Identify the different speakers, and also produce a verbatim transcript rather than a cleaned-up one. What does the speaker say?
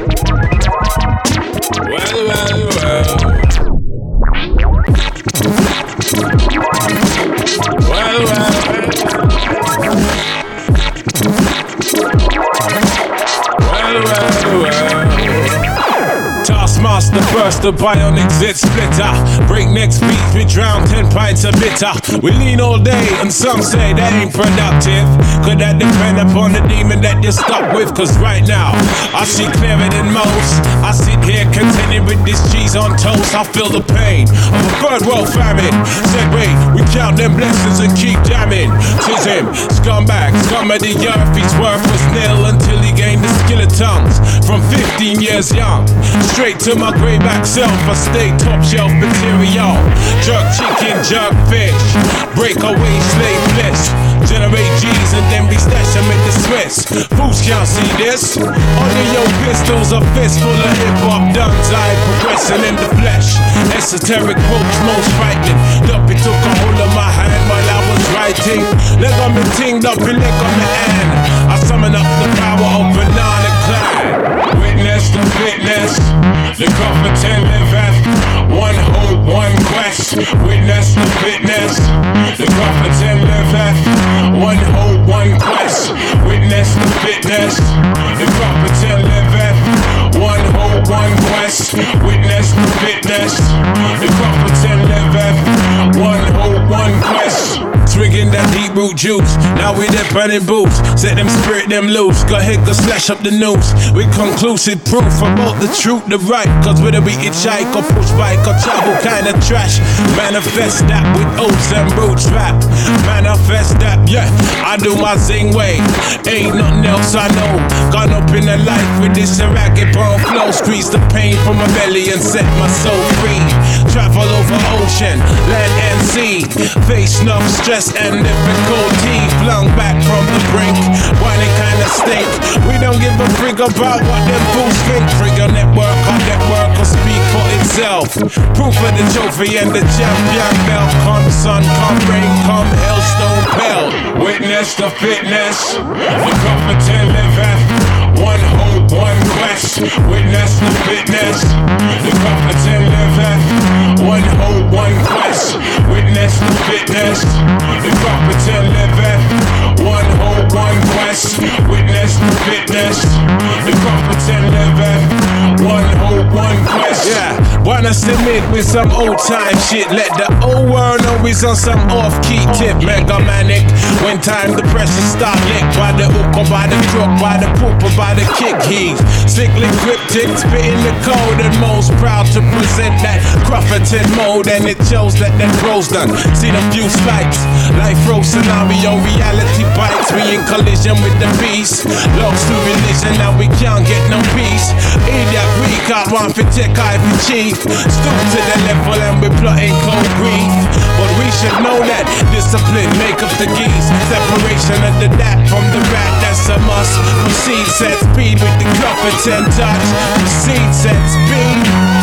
Speaker 1: Well, well, well. Well, well. Well, well, well. Taskmaster burst the bionic zit splitter. Breakneck speeds, we drown ten pints of bitter. We lean all day and some say that ain't productive. Could that depend upon the demon that you're stuck with? Cause right now, I see clearer than most. I sit here contented with this cheese on toast. I feel the pain of a third world famine. Said wait, we count them blessings and keep jamming. Tis him, scumbag, scum of the earth. He's worthless nil until he gained the skill of tongues. From fifteen years young, straight to my greyback self, I stay top shelf material. Jerk chicken, jerk fish, breakaway slave bliss. Generate G's and then we stash them in the Swiss. Fools can't see this. Under your pistols, a fist full of hip-hop duns. I progressing in the flesh. Esoteric quotes most frightening. Duppy took a hold of my hand while I was writing. Leg on me ting, Duppy leg on me hand. I summon up the power of Banana Clan. Witness the fitness. The Crawford ten liveth. One hope, one quest. Witness the fitness. The Crawford ten liveth. One hope, one quest. Witness the fitness. The Crawford ten liveth. One hope, one quest. Witness the fitness. The Crawford ten liveth. One hope, one quest. Swigging that deep root juice. Now we there burning boots. Set them spirit them loose. Go ahead, go slash up the noose. With conclusive proof about the truth, the right. Cause whether we hitchhike or push bike or travel kinda trash. Manifest that with oats and roots rap. Manifest that, yeah. I do my zing way. Ain't nothing else I know. Gone up in the life with this ragged bone flow. Squeeze the pain from my belly and set my soul free. Travel over ocean, land and sea. Face enough stress and difficulty. Flung back from the brink. Why they kinda stink? We don't give a frig about what them fools think. Frig your network, our network will speak for itself. Proof of the trophy and the champion belt. Come sun, come rain, come hailstone pelt. Witness the fitness. The Crawford ten liveth. One hope, one quest. Witness the fitness. The Crawford ten liveth. One hope, one quest. Witness the fitness. The Crawford ten liveth. One hope, one quest. Witness the fitness. The Crawford ten liveth. One hope, one quest. Yeah, wanna submit with some old time shit. Let the old world know we's on some off-key tip. Mega manic. When time the pressure start lick. By the hook or by the crook, by the poop or by the kick heave. Slickly cryptic, spitting the code. And most proud to present that Crawford ten mode. And it shows that that bro's done. See the few spikes. Life row scenario, reality bites. We in collision with the beast. Lost to religion, now we can't get no peace. Idiot, we can't want to take I for chief. Stoop to the level and we plotting cold grief. But we should know that discipline make up the geese. Separation of the dat from the rat, that's a must. Proceed, set speed with the Crawford ten touch. Proceed, set speed.